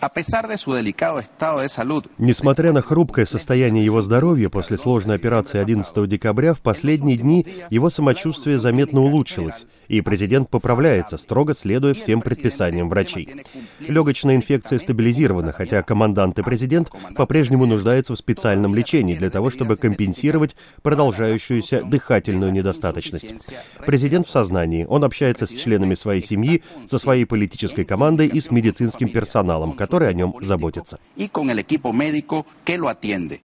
Несмотря на хрупкое состояние его здоровья после сложной операции 11 декабря, в последние дни его самочувствие заметно улучшилось, и президент поправляется, строго следуя всем предписаниям врачей. Легочная инфекция стабилизирована, хотя командант и президент по-прежнему нуждаются в специальном лечении для того, чтобы компенсировать продолжающуюся дыхательную недостаточность. Президент в сознании, он общается с членами своей семьи, со своей политической командой и с медицинским персоналом, который о нем заботится.